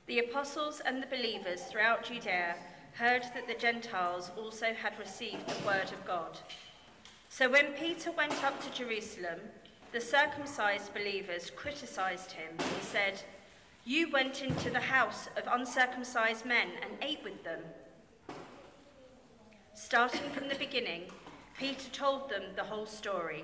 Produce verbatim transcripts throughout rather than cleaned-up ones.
The apostles and the believers throughout Judea heard that the Gentiles also had received the word of God. So when Peter went up to Jerusalem, the circumcised believers criticized him and said, "You went into the house of uncircumcised men and ate with them." Starting from the beginning, Peter told them the whole story.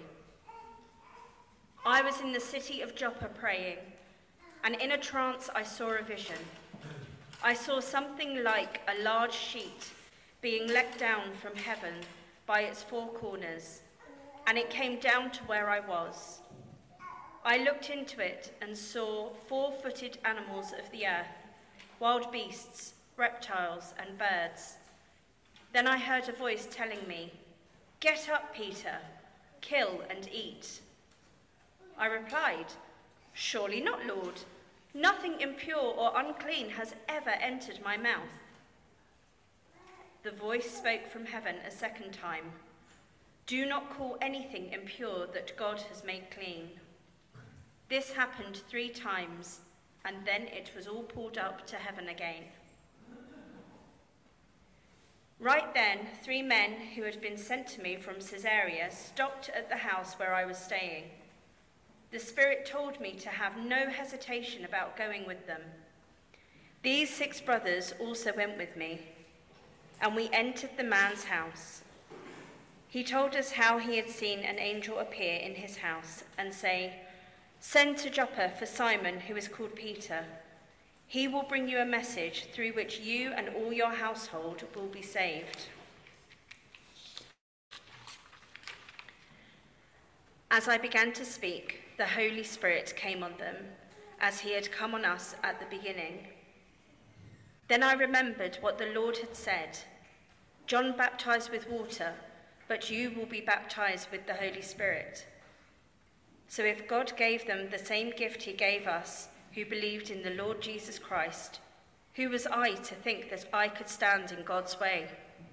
"I was in the city of Joppa praying, and in a trance I saw a vision. I saw something like a large sheet being let down from heaven by its four corners, and it came down to where I was. I looked into it and saw four-footed animals of the earth, wild beasts, reptiles, and birds. Then I heard a voice telling me, 'Get up, Peter, kill and eat.' I replied, 'Surely not, Lord. Nothing impure or unclean has ever entered my mouth.' The voice spoke from heaven a second time, 'Do not call anything impure that God has made clean.' This happened three times, and then it was all pulled up to heaven again. Right then, three men who had been sent to me from Caesarea stopped at the house where I was staying. The Spirit told me to have no hesitation about going with them. These six brothers also went with me, and we entered the man's house. He told us how he had seen an angel appear in his house and say, 'Send to Joppa for Simon, who is called Peter. He will bring you a message through which you and all your household will be saved.' As I began to speak, the Holy Spirit came on them, as he had come on us at the beginning. Then I remembered what the Lord had said, 'John baptized with water, but you will be baptized with the Holy Spirit.' So if God gave them the same gift he gave us, who believed in the Lord Jesus Christ, who was I to think that I could stand in God's way?"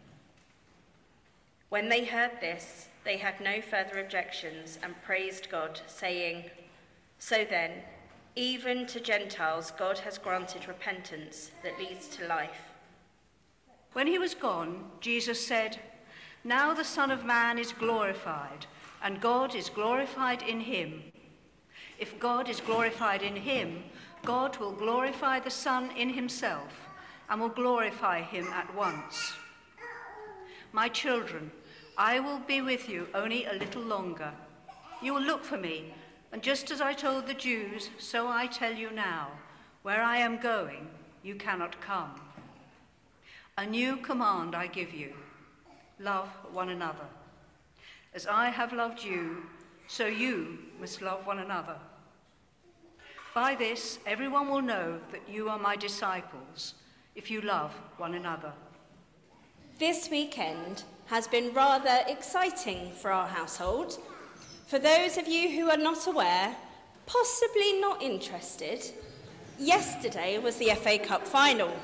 When they heard this, they had no further objections and praised God, saying, "So then, even to Gentiles God has granted repentance that leads to life." When he was gone, Jesus said, "Now the Son of Man is glorified, and God is glorified in him. If God is glorified in him, God will glorify the Son in himself, and will glorify him at once. My children, I will be with you only a little longer. You will look for me, and just as I told the Jews, so I tell you now, where I am going, you cannot come. A new command I give you, love one another. As I have loved you, so you must love one another. By this, everyone will know that you are my disciples, if you love one another." This weekend has been rather exciting for our household. For those of you who are not aware, possibly not interested, yesterday was the F A Cup final.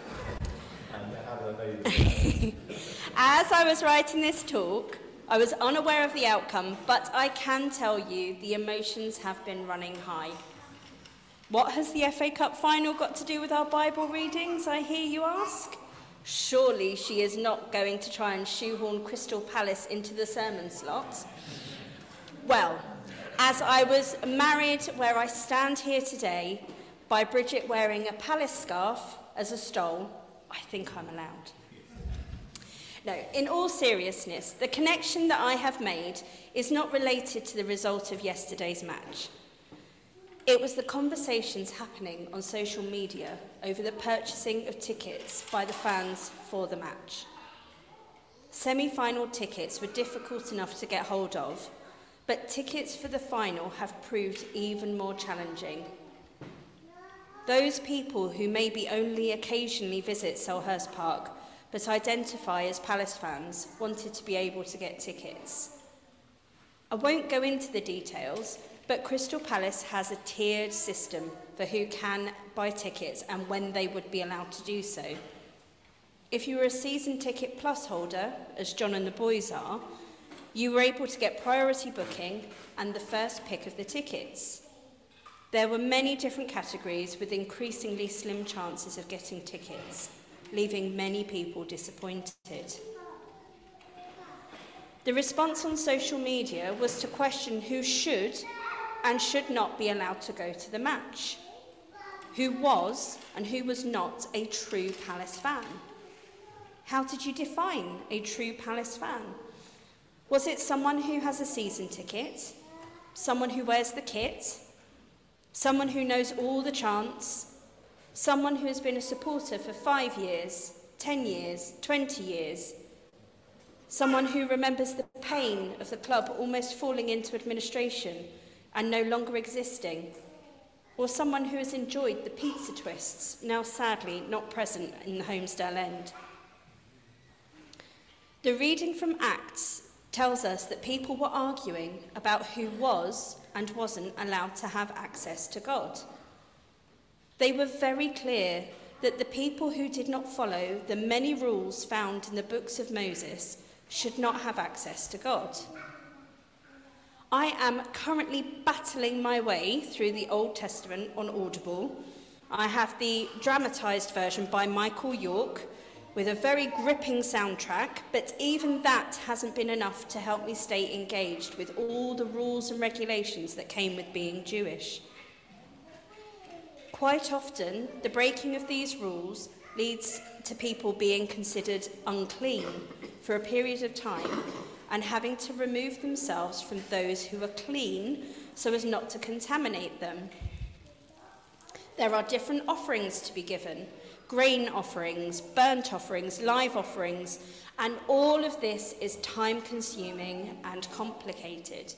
As I was writing this talk, I was unaware of the outcome, but I can tell you the emotions have been running high. What has the F A Cup final got to do with our Bible readings, I hear you ask? Surely she is not going to try and shoehorn Crystal Palace into the sermon slot. Well, as I was married where I stand here today by Bridget wearing a Palace scarf as a stole, I think I'm allowed. No, in all seriousness, the connection that I have made is not related to the result of yesterday's match. It was the conversations happening on social media over the purchasing of tickets by the fans for the match. Semi-final tickets were difficult enough to get hold of, but tickets for the final have proved even more challenging. Those people who maybe only occasionally visit Selhurst Park but identify as Palace fans wanted to be able to get tickets. I won't go into the details, but Crystal Palace has a tiered system for who can buy tickets and when they would be allowed to do so. If you were a season ticket plus holder, as John and the boys are, you were able to get priority booking and the first pick of the tickets. There were many different categories with increasingly slim chances of getting tickets, leaving many people disappointed. The response on social media was to question who should and should not be allowed to go to the match, who was and who was not a true Palace fan. How did you define a true Palace fan? Was it someone who has a season ticket, someone who wears the kit, someone who knows all the chants, someone who has been a supporter for five years, ten years, twenty years, someone who remembers the pain of the club almost falling into administration and no longer existing, or someone who has enjoyed the pizza twists, now sadly not present in the Holmesdale end? The reading from Acts tells us that people were arguing about who was and wasn't allowed to have access to God. They were very clear that the people who did not follow the many rules found in the books of Moses should not have access to God. I am currently battling my way through the Old Testament on Audible. I have the dramatised version by Michael York with a very gripping soundtrack, but even that hasn't been enough to help me stay engaged with all the rules and regulations that came with being Jewish. Quite often, the breaking of these rules leads to people being considered unclean for a period of time and having to remove themselves from those who are clean so as not to contaminate them. There are different offerings to be given: grain offerings, burnt offerings, live offerings, and all of this is time-consuming and complicated.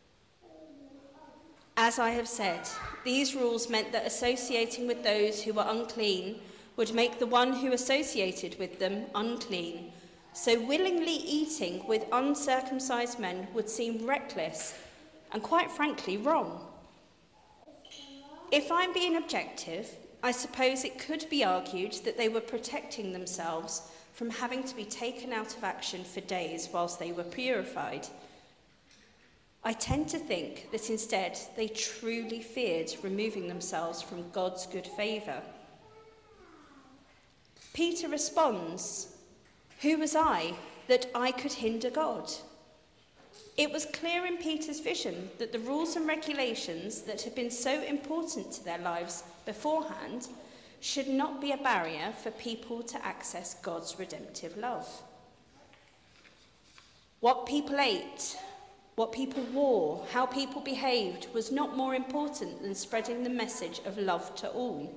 As I have said, these rules meant that associating with those who were unclean would make the one who associated with them unclean, so willingly eating with uncircumcised men would seem reckless and, quite frankly, wrong. If I'm being objective, I suppose it could be argued that they were protecting themselves from having to be taken out of action for days whilst they were purified. I tend to think that instead they truly feared removing themselves from God's good favour. Peter responds, "Who was I that I could hinder God?" It was clear in Peter's vision that the rules and regulations that had been so important to their lives beforehand should not be a barrier for people to access God's redemptive love. What people ate, what people wore, how people behaved was not more important than spreading the message of love to all.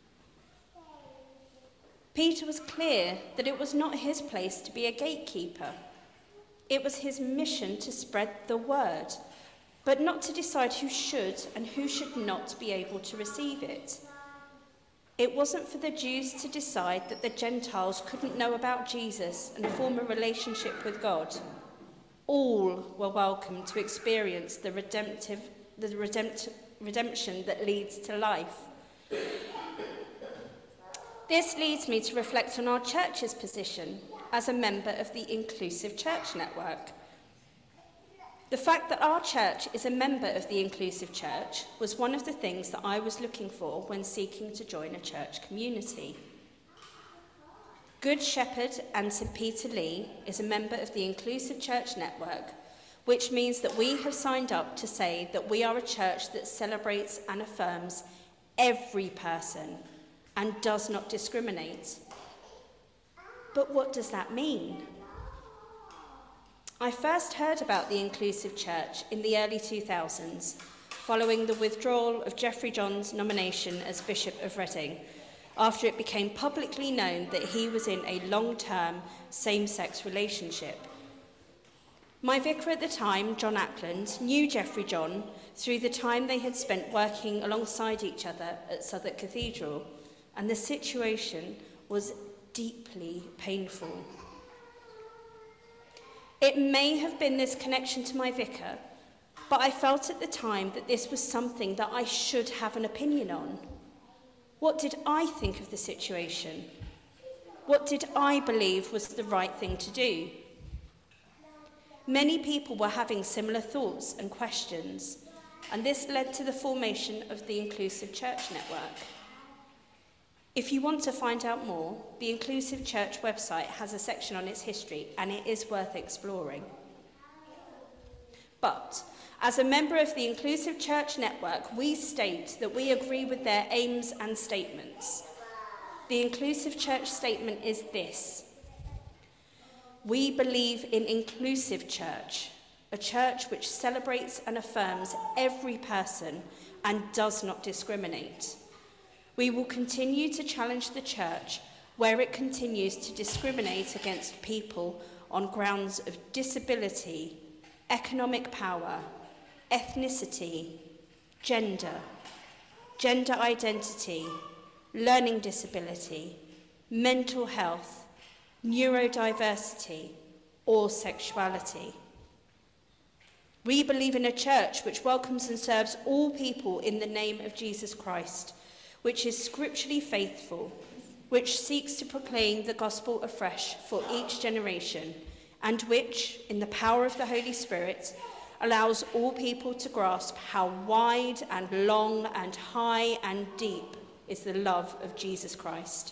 Peter was clear that it was not his place to be a gatekeeper. It was his mission to spread the word, but not to decide who should and who should not be able to receive it. It wasn't for the Jews to decide that the Gentiles couldn't know about Jesus and form a relationship with God. All were welcome to experience the redemptive, the redempt, redemption that leads to life. This leads me to reflect on our church's position as a member of the Inclusive Church Network. The fact that our church is a member of the Inclusive Church was one of the things that I was looking for when seeking to join a church community. Good Shepherd and St Peter Lee is a member of the Inclusive Church Network, which means that we have signed up to say that we are a church that celebrates and affirms every person and does not discriminate. But what does that mean? I first heard about the Inclusive Church in the early two thousands, following the withdrawal of Geoffrey John's nomination as Bishop of Reading, after it became publicly known that he was in a long-term same-sex relationship. My vicar at the time, John Ackland, knew Geoffrey John through the time they had spent working alongside each other at Southwark Cathedral, and the situation was deeply painful. It may have been this connection to my vicar, but I felt at the time that this was something that I should have an opinion on. What did I think of the situation? What did I believe was the right thing to do? Many people were having similar thoughts and questions. and this led to the formation of the Inclusive Church Network. If you want to find out more, the Inclusive Church website has a section on its history, and it is worth exploring. But, as a member of the Inclusive Church Network, we state that we agree with their aims and statements. The Inclusive Church statement is this: we believe in inclusive church, a church which celebrates and affirms every person and does not discriminate. We will continue to challenge the church where it continues to discriminate against people on grounds of disability, economic power, ethnicity, gender, gender identity, learning disability, mental health, neurodiversity, or sexuality. We believe in a church which welcomes and serves all people in the name of Jesus Christ, which is scripturally faithful, which seeks to proclaim the gospel afresh for each generation, and which, in the power of the Holy Spirit, allows all people to grasp how wide and long and high and deep is the love of Jesus Christ.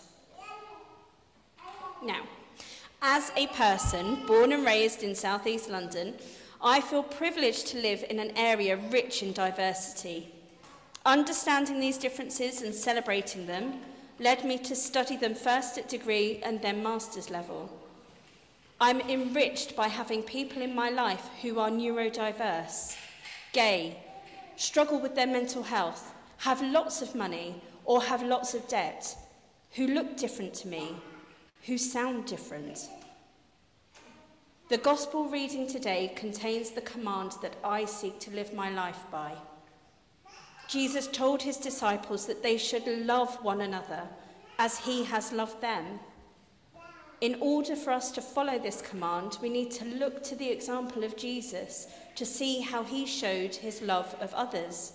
Now, as a person born and raised in South East London, I feel privileged to live in an area rich in diversity. Understanding these differences and celebrating them led me to study them first at degree and then master's level. I'm enriched by having people in my life who are neurodiverse, gay, struggle with their mental health, have lots of money or have lots of debt, who look different to me, who sound different. The gospel reading today contains the command that I seek to live my life by. Jesus told his disciples that they should love one another as he has loved them. In order for us to follow this command, we need to look to the example of Jesus to see how he showed his love of others.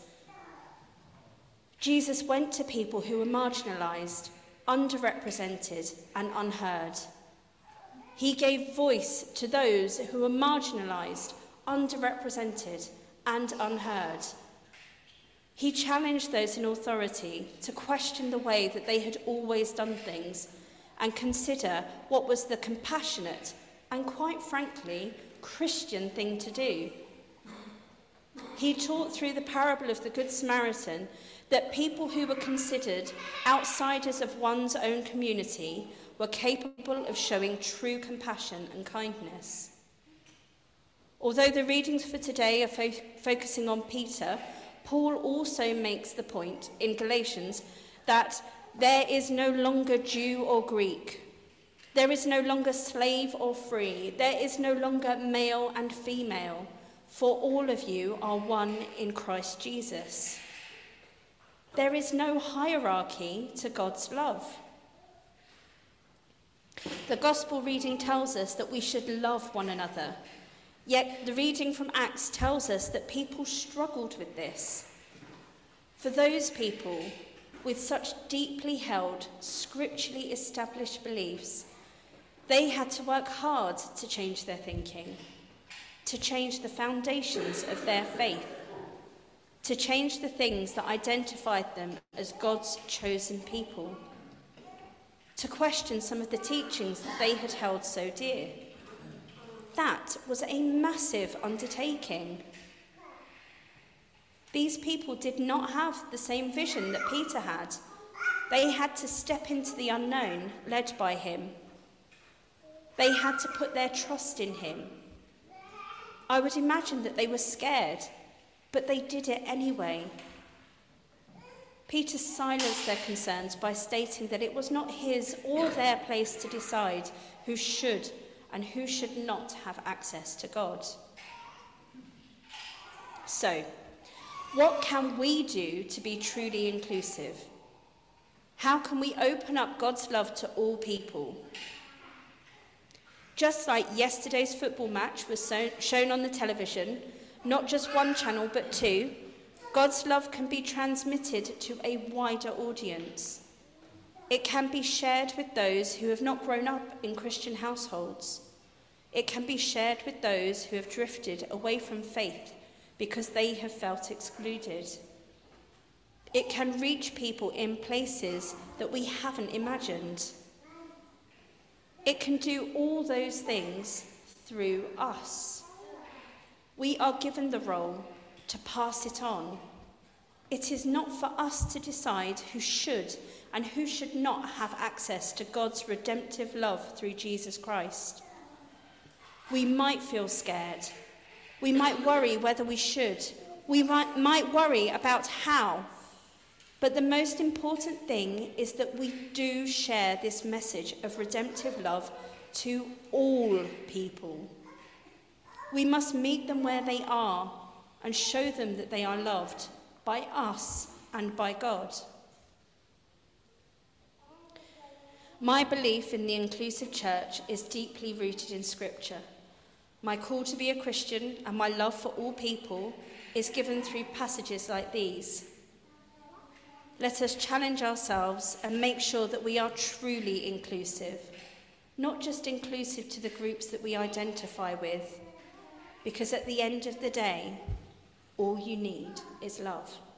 Jesus went to people who were marginalised, underrepresented, and unheard. He gave voice to those who were marginalised, underrepresented, and unheard. He challenged those in authority to question the way that they had always done things and consider what was the compassionate and, quite frankly, Christian thing to do. He taught through the parable of the Good Samaritan that people who were considered outsiders of one's own community were capable of showing true compassion and kindness. Although the readings for today are fo- focusing on Peter, Paul also makes the point in Galatians that there is no longer Jew or Greek. There is no longer slave or free. There is no longer male and female, for all of you are one in Christ Jesus. There is no hierarchy to God's love. The gospel reading tells us that we should love one another. Yet the reading from Acts tells us that people struggled with this. For those people with such deeply held, scripturally established beliefs, they had to work hard to change their thinking, to change the foundations of their faith, to change the things that identified them as God's chosen people, to question some of the teachings that they had held so dear. That was a massive undertaking. These people did not have the same vision that Peter had. They had to step into the unknown, led by him. They had to put their trust in him. I would imagine that they were scared, but they did it anyway. Peter silenced their concerns by stating that it was not his or their place to decide who should and who should not have access to God. So, what can we do to be truly inclusive? How can we open up God's love to all people? Just like yesterday's football match was so, shown on the television, not just one channel but two, God's love can be transmitted to a wider audience. It can be shared with those who have not grown up in Christian households. It can be shared with those who have drifted away from faith because they have felt excluded. It can reach people in places that we haven't imagined. It can do all those things through us. We are given the role to pass it on. It is not for us to decide who should and who should not have access to God's redemptive love through Jesus Christ. We might feel scared. We might worry whether we should. We might, might worry about how. But the most important thing is that we do share this message of redemptive love to all people. We must meet them where they are and show them that they are loved by us and by God. My belief in the inclusive church is deeply rooted in Scripture. My call to be a Christian and my love for all people is given through passages like these. Let us challenge ourselves and make sure that we are truly inclusive, not just inclusive to the groups that we identify with, because at the end of the day, all you need is love.